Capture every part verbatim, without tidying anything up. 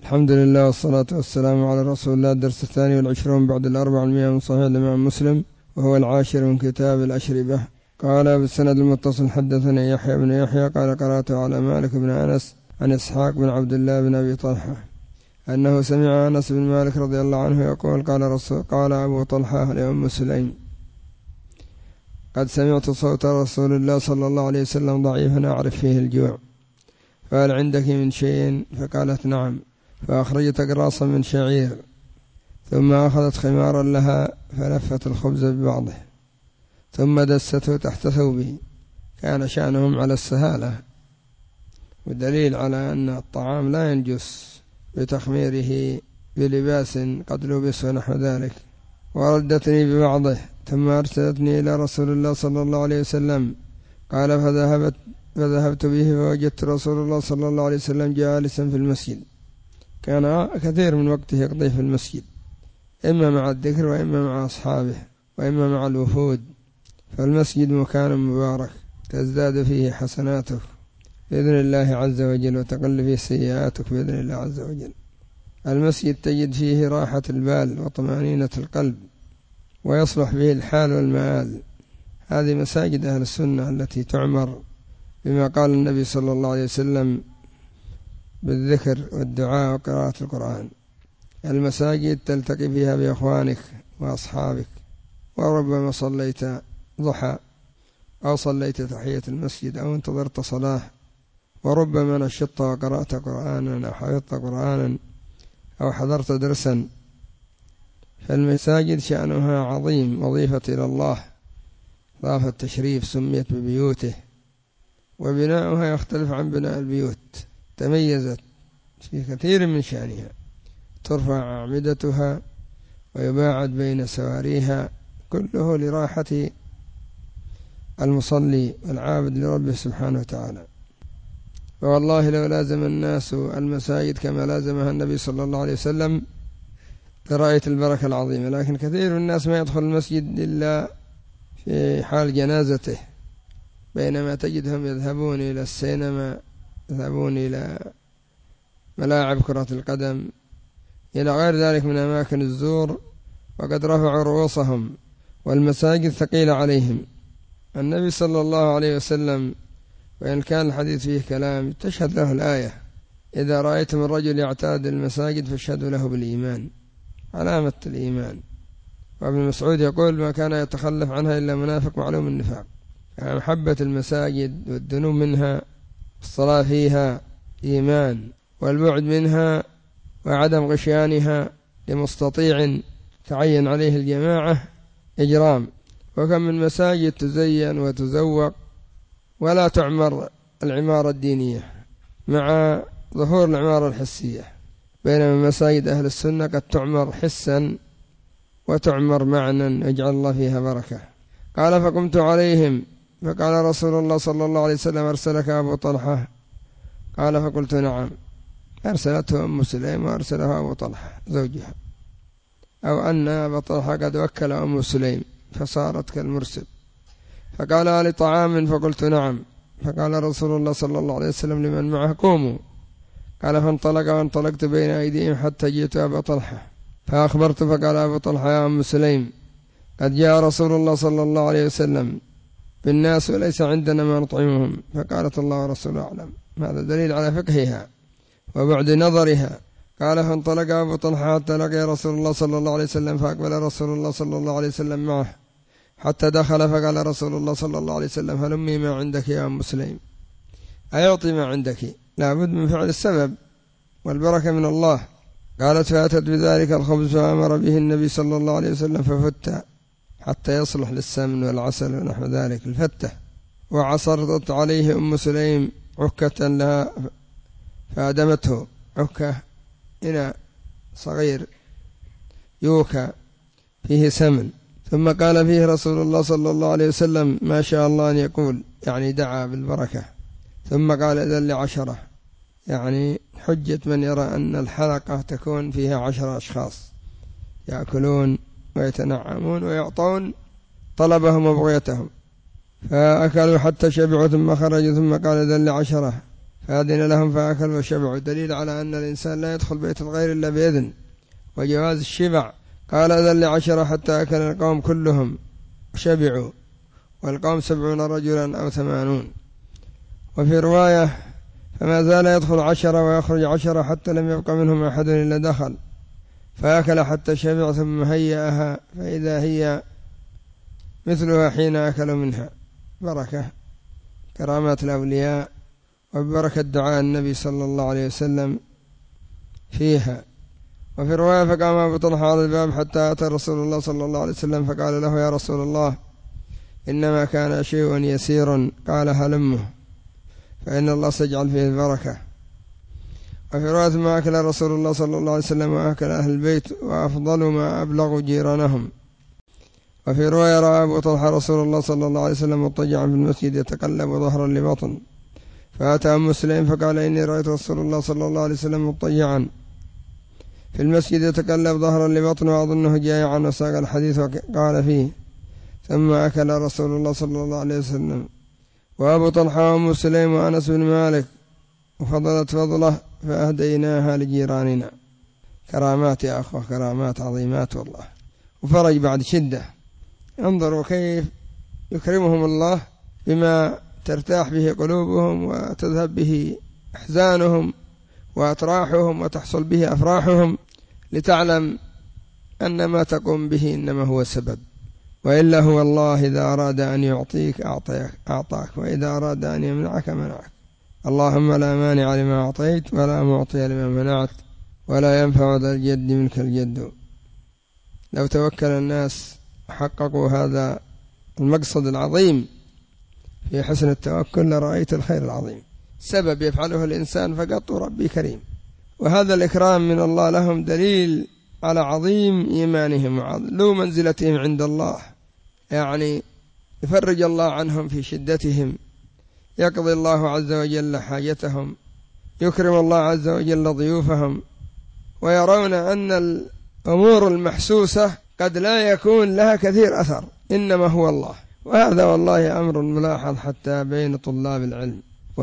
الحمد لله والصلاة والسلام على رسول الله. الدرس الثاني والعشرون بعد الأربعمائة من صحيح الإمام مسلم، وهو العاشر من كتاب الأشربة. قال بالسند المتصل حدثني يحيى بن يحيى قال قرأت على مالك بن أنس عن إسحاق بن عبد الله بن أبي طلحة أنه سمع أنس بن مالك رضي الله عنه يقول قال, رسول قال أبو طلحة لأم سليم: قد سمعت صوت رسول الله صلى الله عليه وسلم ضعيفا أعرف فيه الجوع، فهل عندك من شيء؟ فقالت: نعم. فأخرجت أقراصا من شعير، ثم أخذت خمارا لها فلفت الخبز ببعضه ثم دسته تحت ثوبه. كان شأنهم على السهالة، والدليل على أن الطعام لا ينجس بتخميره بلباس قد لبس ونحو ذلك. وردتني ببعضه ثم أرسلتني إلى رسول الله صلى الله عليه وسلم. قال فذهبت فذهبت به فوجدت رسول الله صلى الله عليه وسلم جالسا في المسجد. كان كثير من وقته يقضيه في المسجد، إما مع الذكر وإما مع أصحابه وإما مع الوفود، فالمسجد مكان مبارك تزداد فيه حسناتك بإذن الله عز وجل وتقل فيه سيئاتك بإذن الله عز وجل. المسجد تجد فيه راحة البال وطمأنينة القلب، ويصلح به الحال والمآل. هذه مساجد أهل السنة التي تعمر بما قال النبي صلى الله عليه وسلم بالذكر والدعاء وقراءة القرآن. المساجد تلتقي فيها بإخوانك وأصحابك، وربما صليت ضحى أو صليت تحية المسجد أو انتظرت صلاة، وربما نشطت وقرأت قرآنا أو حفظت قرآنا أو حضرت درسا. فالمساجد شأنها عظيم، وظيفة إلى الله، ضافة التشريف سميت ببيوته، وبناؤها يختلف عن بناء البيوت، تميزت في كثير من شأنها، ترفع أعمدتها ويباعد بين سواريها، كله لراحة المصلي والعابد لربه سبحانه وتعالى. والله لو لازم الناس المساجد كما لازمها النبي صلى الله عليه وسلم لرأيت البركة العظيمة، لكن كثير من الناس ما يدخل المسجد إلا في حال جنازته، بينما تجدهم يذهبون إلى السينما، يذهبون إلى ملاعب كرة القدم، إلى غير ذلك من أماكن الزور، وقد رفعوا رؤوسهم والمساجد ثقيلة عليهم. النبي صلى الله عليه وسلم وإن كان الحديث فيه كلام تشهد له الآية: إذا رأيتم الرجل يعتاد المساجد فاشهدوا له بالإيمان، علامة الإيمان. وابن مسعود يقول: ما كان يتخلف عنها إلا منافق معلوم النفاق. يعني محبة المساجد والدنو منها الصلاة فيها إيمان، والبعد منها وعدم غشيانها لمستطيع تعين عليه الجماعة إجرام. وكم من مساجد تزين وتزوق ولا تعمر العمارة الدينية مع ظهور العمارة الحسية، بينما مساجد أهل السنة قد تعمر حسا وتعمر معنى، يجعل الله فيها بركة. قال فقمت عليهم فقال رسول الله صلى الله عليه وسلم: أرسلك أبو طلحة؟ قال فقلت: نعم. أرسلته أم سليم وأرسلها أبو طلحة زوجها، أو أن أبو طلحة قد وكل أم سليم فصارت كالمرسل. فقال: هل طعام؟ فقلت: نعم. فقال رسول الله صلى الله عليه وسلم لمن معه: قوموا. قال فانطلق وانطلقت بين أيديهم حتى جئت أبا طلحة فأخبرت، فقال أبو طلحة: يا أم سليم، قد جاء رسول الله صلى الله عليه وسلم بالناس وليس عندنا ما نطعمهم. فقالت: الله ورسوله أعلم. هذا دليل على فقهها وبعد نظرها. قال فانطلق أبو طلحة حتى لقي رسول الله صلى الله عليه وسلم، فأقبل رسول الله صلى الله عليه وسلم معه حتى دخل، فقال رسول الله صلى الله عليه وسلم: هلمي ما عندك يا أم سليم، أيعطي ما عندك، لابد من فعل السبب والبركة من الله. قالت فأتت بذلك الخبز فأمر به النبي صلى الله عليه وسلم ففتى حتى يصلح للسمن والعسل ونحو ذلك الفتة. وعصرت عليه أم سليم عكة لها فأدمته، عكة إناء صغير يوكى فيه سمن. ثم قال فيه رسول الله صلى الله عليه وسلم: ما شاء الله أن يقول، يعني دعا بالبركة. ثم قال: إذن لعشرة، يعني حجة من يرى أن الحلقة تكون فيها عشر أشخاص يأكلون ويتنعمون ويعطون طلبهم وبغيتهم. فأكلوا حتى شبعوا ثم خرجوا، ثم قال: إذن لعشرة. فأذن لهم فأكلوا وشبعوا، دليل على أن الإنسان لا يدخل بيت الغير إلا بإذن، وجواز الشبع. قال أذن لعشرة حتى أكل القوم كلهم وشبعوا، والقوم سبعون رجلا أو ثمانون. وفي رواية فما زال يدخل عشرة ويخرج عشرة حتى لم يبق منهم أحد إلا دخل، فأكل حتى شبع ثم هيأها فإذا هي مثلها حين أكلوا منها. بركة كرامات الأولياء وبركة دعاء النبي صلى الله عليه وسلم فيها. وفي رواية فقام أبو طلحة على الباب حتى أتى رسول الله صلى الله عليه وسلم فقال له يا رسول الله إنما كان شيء يسير، قال هلمه فإن الله سيجعل فيه البركة. وفي رواية ما أكل رسول الله صلى الله عليه وسلم وأكل أهل البيت وأفضل ما أبلغ جيرانهم. وفي رواية رأى أبو طلحة رسول الله صلى الله عليه وسلم مضطجعا في المسجد يتقلب ظهرا لبطن، فأتى أم مسلم فقال إني رأيت رسول الله صلى الله عليه وسلم مضطجعا في المسجد يتقلب ظهرا لبطن وأظنه جائعا، وساق الحديث وقال فيه ثم أكل رسول الله صلى الله عليه وسلم وأبو طلحة وأم مسلم وأنس بن مالك، وفضلت فضله فأهديناها لجيراننا. كرامات يا أخوة، كرامات عظيمات والله، وفرج بعد شدة. انظروا كيف يكرمهم الله بما ترتاح به قلوبهم وتذهب به أحزانهم وأتراحهم وتحصل به أفراحهم، لتعلم أن ما تقوم به إنما هو سبب، وإلا هو الله إذا أراد أن يعطيك أعطيك أعطاك، وإذا أراد أن يمنعك منعك. اللهم لا مانع لما أعطيت ولا معطي لما منعت ولا ينفع ذا الجد منك الجد. لو توكل الناس حققوا هذا المقصد العظيم في حسن التوكل لرأيت الخير العظيم. سبب يفعله الإنسان فقط ربي كريم، وهذا الإكرام من الله لهم دليل على عظيم إيمانهم وعلو منزلتهم عند الله. يعني يفرج الله عنهم في شدتهم، يقضي الله عز وجل حاجتهم، يكرم الله عز وجل ضيوفهم، ويرون أن الأمور المحسوسة قد لا يكون لها كثير أثر، إنما هو الله. وهذا والله أمر ملاحظ حتى بين طلاب العلم،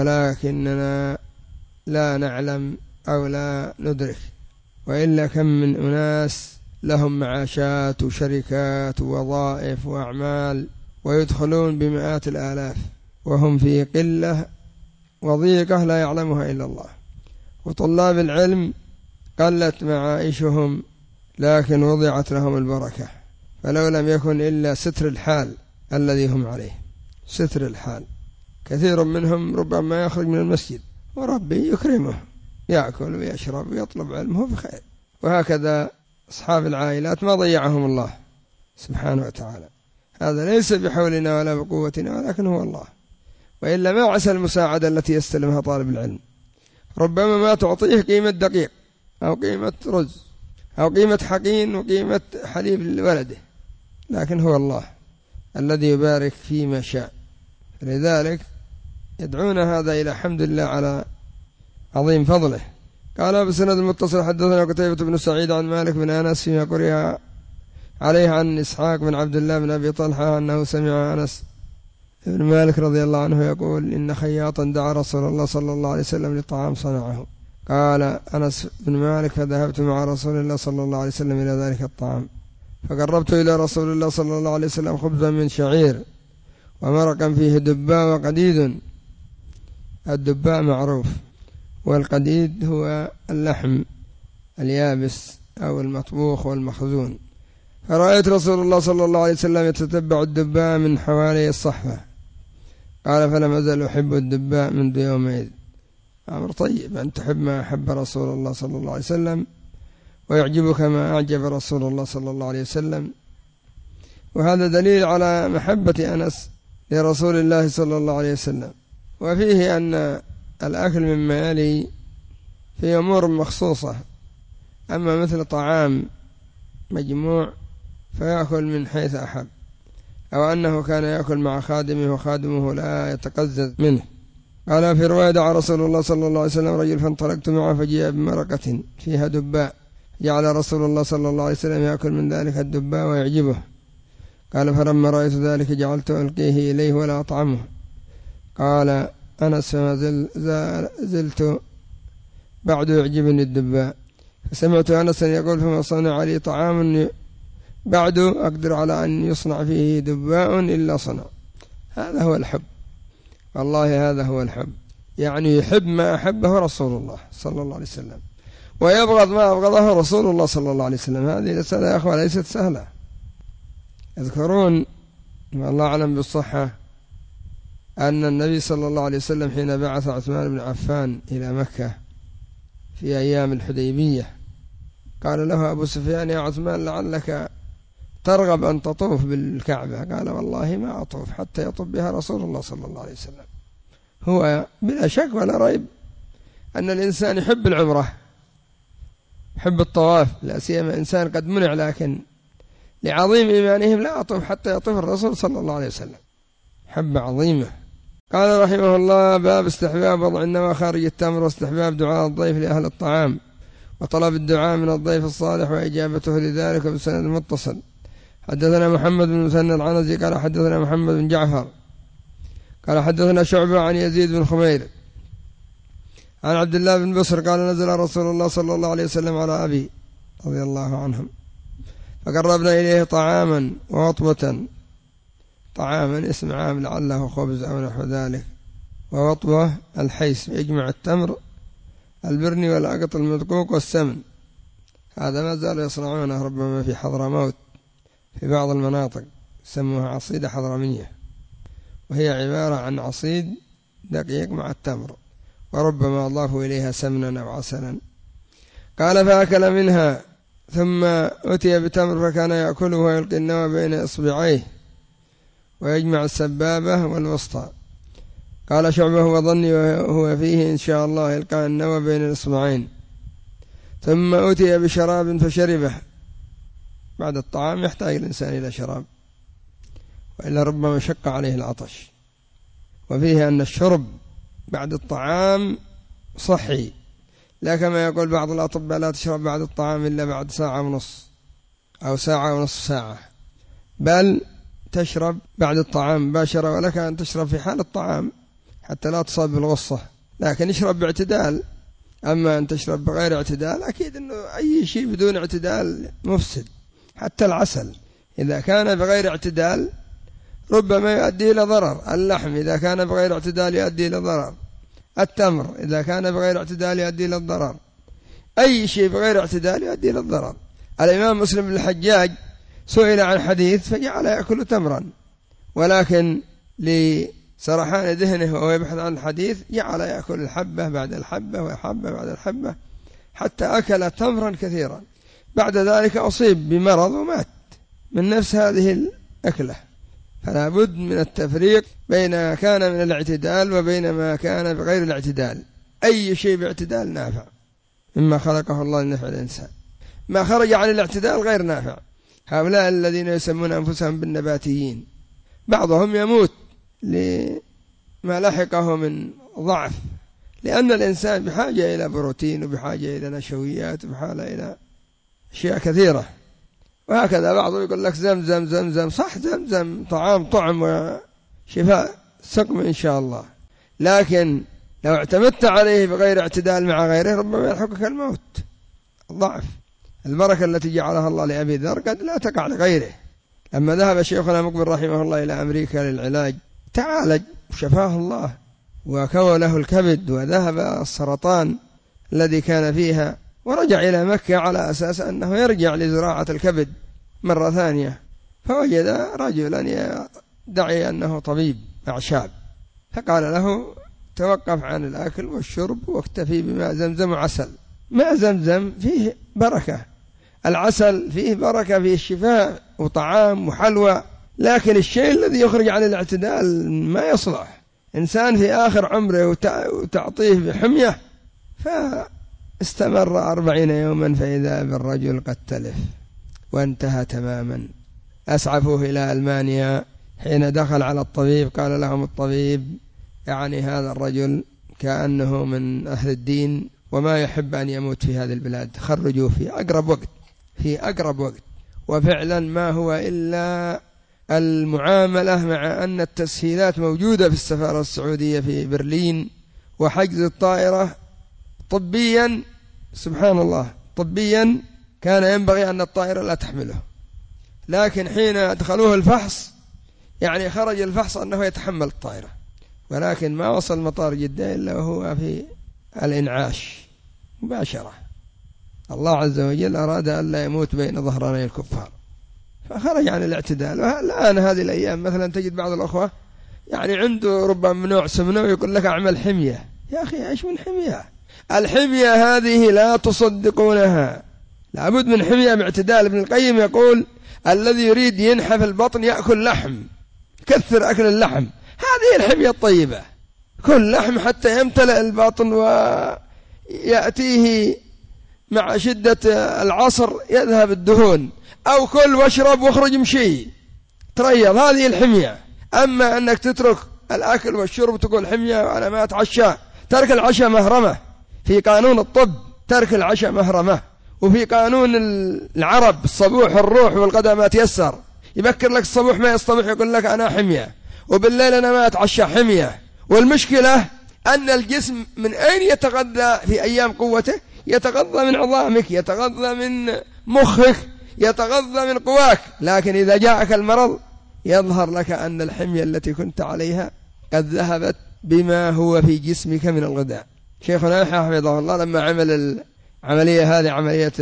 ولكننا لا نعلم أو لا ندرك. وإلا كم من أناس لهم معاشات وشركات ووظائف وأعمال ويدخلون بمئات الآلاف وهم في قلة وضيقة لا يعلمها إلا الله. وطلاب العلم قلت معائشهم لكن وضعت لهم البركة، فلو لم يكن إلا ستر الحال الذي هم عليه، ستر الحال. كثير منهم ربما يخرج من المسجد وربي يكرمه، يأكل ويشرب ويطلب علمه بخير. وهكذا أصحاب العائلات ما ضيعهم الله سبحانه وتعالى. هذا ليس بحولنا ولا بقوتنا ولكن هو الله، وإلا ما عسى المساعدة التي يستلمها طالب العلم. ربما ما تعطيه قيمة دقيق أو قيمة رز أو قيمة حقين وقيمة حليب لولده، لكن هو الله الذي يبارك فيما شاء. لذلك يدعون هذا إلى حمد الله على عظيم فضله. قال بسند المتصل حدثنا قتيبة بن سعيد عن مالك بن أنس فيما قرئ عليه عن إسحاق بن عبد الله بن أبي طلحة أنه سمع أنس بن مالك رضي الله عنه يقول إن خياطا دعا رسول الله صلى الله عليه وسلم لطعام صنعه. قال أنس بن مالك فذهبت مع رسول الله صلى الله عليه وسلم إلى ذلك الطعام، فقربت إلى رسول الله صلى الله عليه وسلم خبزا من شعير ومرقا فيه دباء وقديد. الدباء معروف، والقديد هو اللحم اليابس أو المطبوخ والمخزون. فرأيت رسول الله صلى الله عليه وسلم يتتبع الدباء من حوالي الصحفة. قال فلم أزل أحب الدباء منذ يومئذ. أمر طيب أن تحب ما أحب رسول الله صلى الله عليه وسلم ويعجبك ما أعجب رسول الله صلى الله عليه وسلم، وهذا دليل على محبة أنس لرسول الله صلى الله عليه وسلم. وفيه أن الأكل مما يلي في أمور مخصوصة، أما مثل طعام مجموع فيأكل من حيث أحب، أو أنه كان يأكل مع خادمه وخادمه لا يتقزز منه. قال في رواية دعا رسول الله صلى الله عليه وسلم رجل فانطلقت معه فجاء بمرقة فيها دباء، جعل رسول الله صلى الله عليه وسلم يأكل من ذلك الدباء ويعجبه. قال فلما رأيت ذلك جعلت ألقيه إليه ولا أطعمه. قال أنس فما زل زلت بعد يعجبني الدباء، فسمعت أنسا يقول فما صنع لي طعام بعد أقدر على أن يصنع فيه دباء إلا صنع. هذا هو الحب، والله هذا هو الحب، يعني يحب ما أحبه رسول الله صلى الله عليه وسلم ويبغض ما أبغضه رسول الله صلى الله عليه وسلم. هذه المسألة يا أخوة ليست سهلة. يذكرون والله أعلم بالصحة أن النبي صلى الله عليه وسلم حين بعث عثمان بن عفان إلى مكة في أيام الحديبية قال له أبو سفيان يا عثمان لعلك ترغب أن تطوف بالكعبة، قال والله ما أطوف حتى يطوف بها رسول الله صلى الله عليه وسلم. هو بلا شك ولا ريب أن الإنسان يحب العمرة، يحب الطواف، لا سيما إنسان قد منع، لكن لعظيم إيمانهم لا أطوف حتى يطوف الرسول صلى الله عليه وسلم، حب عظيمة. قال رحمه الله باب استحباب وضع النوى خارج التمر واستحباب دعاء الضيف لأهل الطعام وطلب الدعاء من الضيف الصالح وإجابته لذلك بسند متصل. حدثنا محمد بن مثنى العنزي قال حدثنا محمد بن جعفر قال حدثنا شعبة عن يزيد بن خمير عن عبد الله بن بصر قال نزل رسول الله صلى الله عليه وسلم على أبي رضي الله عنهم فقربنا إليه طعاما ووطبة، طعاما اسم عام لعله خبز أو نحو ذلك، ووطبة الحيس يجمع التمر البرني والأقط المدقوق والسمن. هذا ما زالوا يصنعونه ربما في حضرموت في بعض المناطق يسموها عصيدة حضرمية، وهي عبارة عن عصيد دقيق مع التمر وربما أضافوا إليها سمنا أو عسلا. قال فأكل منها ثم أتي بتمر فكان يأكله ويلقي النوى بين إصبعيه ويجمع السبابة والوسطى. قال شعبه وظني وهو فيه إن شاء الله يلقى النوى بين الإصبعين. ثم أتي بشراب فشربه. بعد الطعام يحتاج الإنسان إلى شراب وإلا ربما شق عليه العطش، وفيه أن الشرب بعد الطعام صحي، لا كما يقول بعض الأطباء لا تشرب بعد الطعام إلا بعد ساعة ونص أو ساعة ونصف ساعة، بل تشرب بعد الطعام مباشرة، ولك أن تشرب في حال الطعام حتى لا تصاب بالغصة، لكن اشرب باعتدال. أما أن تشرب بغير اعتدال أكيد أنه أي شيء بدون اعتدال مفسد، حتى العسل إذا كان بغير اعتدال ربما يؤدي إلى ضرر، اللحم إذا كان بغير اعتدال يؤدي إلى ضرر، التمر إذا كان بغير اعتدال يؤدي إلى الضرر، أي شيء بغير اعتدال يؤدي إلى الضرر. الإمام مسلم بن الحجاج سئل عن حديث فجعل يأكل تمرا، ولكن لسرحان ذهنه وهو يبحث عن الحديث جعل يأكل الحبة بعد الحبة والحبة بعد الحبة حتى أكل تمرا كثيرا. بعد ذلك أصيب بمرض ومات من نفس هذه الأكلة. فلا بد من التفريق بين ما كان من الاعتدال وبين ما كان بغير الاعتدال. أي شيء باعتدال نافع مما خلقه الله لنفع الإنسان، ما خرج عن الاعتدال غير نافع. هؤلاء الذين يسمون أنفسهم بالنباتيين بعضهم يموت لما لحقه من ضعف، لأن الإنسان بحاجة إلى بروتين وبحاجة إلى نشويات وبحاجة إلى أشياء كثيرة. وهكذا بعضهم يقول لك زمزم زمزم، صح زمزم طعام طعم وشفاء سقم إن شاء الله، لكن لو اعتمدت عليه بغير اعتدال مع غيره ربما يلحقك الموت، الضعف. البركة التي جعلها الله لأبي ذر قد لا تقع لغيره. لما ذهب شيخنا مقبل رحمه الله إلى أمريكا للعلاج تعالج وشفاه الله وكوى له الكبد وذهب السرطان الذي كان فيها، ورجع إلى مكة على أساس أنه يرجع لزراعة الكبد مرة ثانية، فوجد رجلا يدعي أنه طبيب أعشاب فقال له توقف عن الأكل والشرب واكتفي بماء زمزم وعسل. ماء زمزم فيه بركة، العسل فيه بركة، فيه الشفاء وطعام وحلوى، لكن الشيء الذي يخرج عن الاعتدال ما يصلح. إنسان في آخر عمره وتعطيه بحمية فاستمر أربعين يوما فإذا بالرجل قد تلف وانتهى تماما. أسعفوه إلى ألمانيا، حين دخل على الطبيب قال لهم الطبيب يعني هذا الرجل كأنه من أهل الدين وما يحب أن يموت في هذه البلاد، خرجوه في أقرب وقت في أقرب وقت. وفعلا ما هو إلا المعاملة، مع أن التسهيلات موجودة في السفارة السعودية في برلين، وحجز الطائرة طبيا سبحان الله طبيا كان ينبغي أن الطائرة لا تحمله، لكن حين أدخلوه الفحص يعني خرج الفحص أنه يتحمل الطائرة، ولكن ما وصل مطار جدة إلا وهو في الإنعاش مباشرة. الله عز وجل أراد أن لا يموت بين ظهراني الكفار فخرج عن الاعتدال. الآن هذه الأيام مثلا تجد بعض الأخوة يعني عنده ربما نوع سمنة ويقول لك أعمل حمية. يا أخي إيش من حمية؟ الحمية هذه لا تصدقونها، لابد من حمية باعتدال. ابن القيم يقول الذي يريد ينحف البطن يأكل لحم، كثر أكل اللحم، هذه الحمية الطيبة، كل لحم حتى يمتلئ البطن ويأتيه مع شدة العصر يذهب الدهون، أو كل واشرب واخرج مشي تريض، هذه الحمية. أما أنك تترك الأكل والشرب تقول حمية وأنا ما أتعشى، ترك العشاء مهرمة في قانون الطب، ترك العشاء مهرمة. وفي قانون العرب الصبوح الروح والغداء ما تيسر، يبكر لك الصبوح ما يصطبح يقول لك أنا حمية، وبالليل أنا ما أتعشى حمية. والمشكلة أن الجسم من أين يتغذى في أيام قوته؟ يتغذى من عظامك، يتغذى من مخك، يتغذى من قواك. لكن إذا جاءك المرض يظهر لك أن الحمية التي كنت عليها قد ذهبت بما هو في جسمك من الغذاء. شيخنا حفظه الله لما عمل العملية هذه، عملية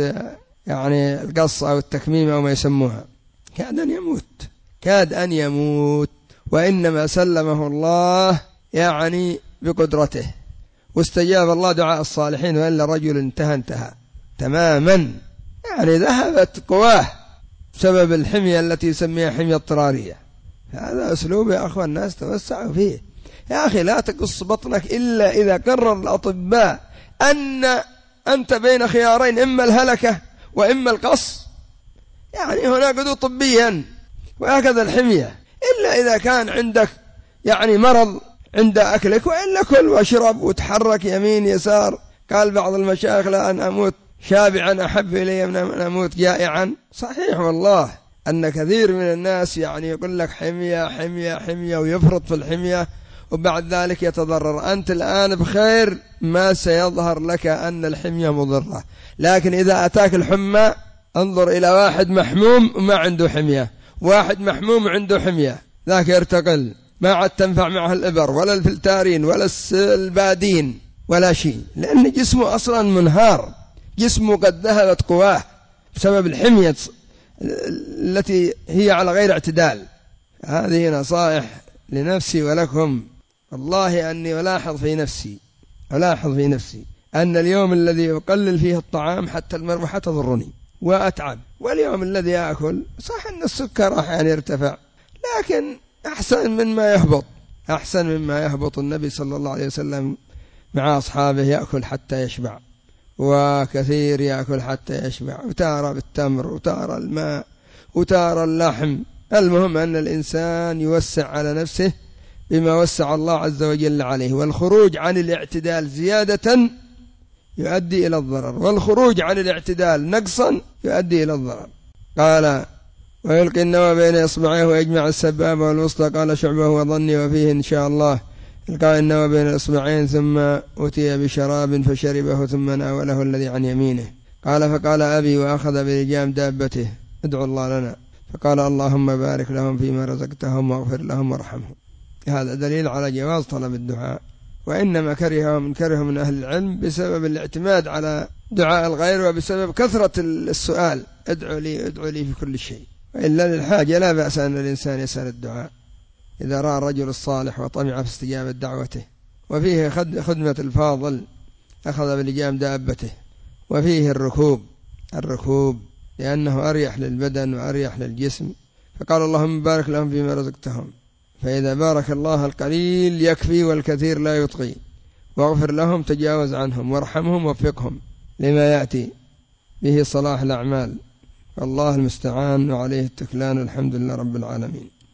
يعني القص أو التكميم أو ما يسموها، كاد أن يموت، كاد أن يموت، وإنما سلمه الله يعني بقدرته، واستجاب الله دعاء الصالحين، وإلا رجل انتهى انتهى تماما، يعني ذهبت قواه بسبب الحمية التي يسميها حمية اضطرارية. هذا أسلوب يا أخوان الناس توسعوا فيه. يا أخي لا تقص بطنك إلا إذا قرر الأطباء أن أنت بين خيارين، إما الهلكة وإما القص، يعني هناك قدو طبيا. وهكذا الحمية، إلا إذا كان عندك يعني مرض عند أكلك، وإلا كل واشرب وتحرك يمين يسار. قال بعض المشايخ لا أن أموت شابعا أحب إلي من أن أموت جائعا. صحيح والله أن كثير من الناس يعني يقول لك حمية حمية حمية ويفرط في الحمية، وبعد ذلك يتضرر. أنت الآن بخير، ما سيظهر لك أن الحمية مضرة. لكن إذا أتاك الحمى انظر إلى واحد محموم وما عنده حمية، واحد محموم عنده حمية، ذاك يرتقل، ما عاد تنفع معه الإبر ولا الفلتارين ولا البادين ولا شيء، لأن جسمه أصلا منهار، جسمه قد ذهبت قواه بسبب الحمية التي هي على غير اعتدال. هذه نصائح لنفسي ولكم. والله أني ألاحظ في نفسي ألاحظ في نفسي أن اليوم الذي أقلل فيه الطعام حتى المروحة تضرني وأتعب، واليوم الذي أكل صح أن السكر أحيانا يرتفع، لكن أحسن مما يهبط، أحسن مما يهبط. النبي صلى الله عليه وسلم مع أصحابه يأكل حتى يشبع، وكثير يأكل حتى يشبع، وتارى بالتمر وتارى الماء وتارى اللحم. المهم أن الإنسان يوسع على نفسه بما وسع الله عز وجل عليه. والخروج عن الاعتدال زيادة يؤدي إلى الضرر، والخروج عن الاعتدال نقصا يؤدي إلى الضرر. قال ويلقي النوى بين إصبعيه ويجمع السبابة والوسطى. قال شعبه وظني وفيه إن شاء الله إلقاء النوى بين الإصبعين، ثم أتي بشراب فشربه ثم ناوله الذي عن يمينه. قال فقال أبي وأخذ بلجام دابته ادعو الله لنا، فقال اللهم بارك لهم فيما رزقتهم واغفر لهم وارحمهم. هذا دليل على جواز طلب الدعاء، وإنما كره من كره من أهل العلم بسبب الاعتماد على دعاء الغير، وبسبب كثرة السؤال ادعو لي ادعو لي في كل شيء. وإلا للحاجة لا بأس أن الإنسان يسأل الدعاء إذا رأى الرجل الصالح وطمع في استجابة دعوته. وفيه خدمة الفاضل أخذ بلجام دابته، وفيه الركوب الركوب لأنه أريح للبدن وأريح للجسم. فقال اللهم بارك لهم فيما رزقتهم، فإذا بارك الله القليل يكفي والكثير لا يطغي، واغفر لهم تجاوز عنهم، وارحمهم وفقهم لما يأتي به صلاح الأعمال. الله المستعان وعليه التكلان. الحمد لله رب العالمين.